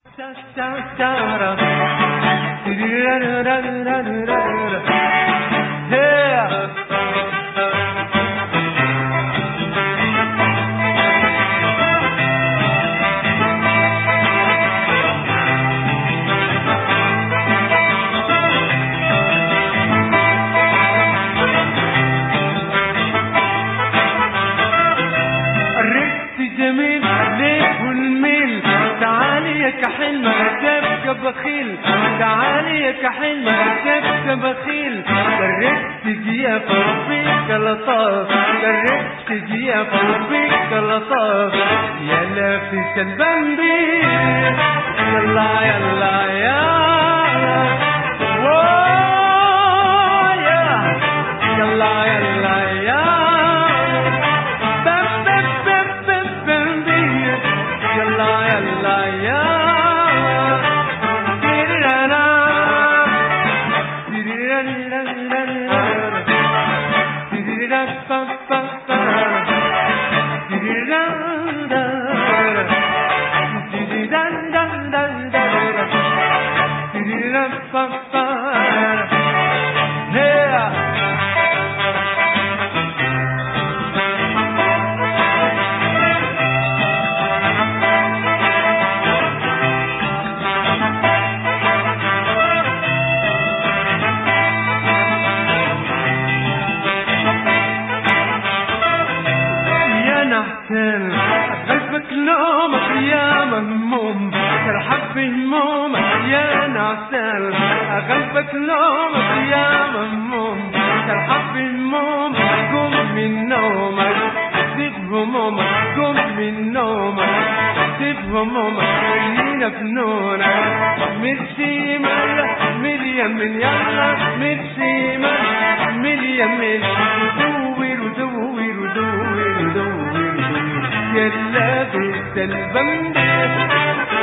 كحل ما تبقى بخيل، تعالي يا كحل ما تبقى بخيل. جربت تجي فوقك لطاف، جربت تجي فوقك لطاف. يا لافت البندير يلا يلا يا يلا يلا يا بندير يلا يلا يا غلبك نومك يا مهموم، ترحب بهمومك يا نعسان. غلبك نومك يا مهموم، ترحب بهمومك. قم من نومك سيب همومك، قم من نومك سيب همومك. خلينا في نونك مرسي مال مليمن يلا مرسي مال مليمن. ودور ودور ودور ودور يلا بيت البندر